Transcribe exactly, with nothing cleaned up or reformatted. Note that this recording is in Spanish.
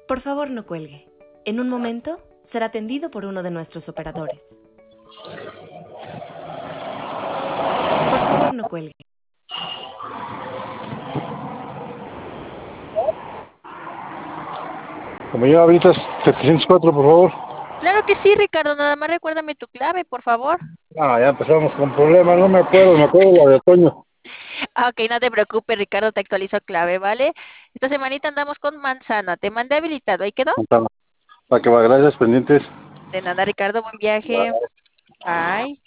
Por favor, no cuelgue. En un momento será atendido por uno de nuestros operadores. Por favor, no cuelgue. Compañero, habilitas setecientos cuatro, por favor. Claro que sí, Ricardo, nada más recuérdame tu clave, por favor. Ah, ya empezamos con problemas, no me acuerdo, me acuerdo la de otoño. Ah, ok, no te preocupes, Ricardo, te actualizo clave, ¿vale? Esta semanita andamos con manzana, te mandé habilitado, ¿ahí quedó? Para que va, gracias, pendientes. De nada, Ricardo, buen viaje. Bye.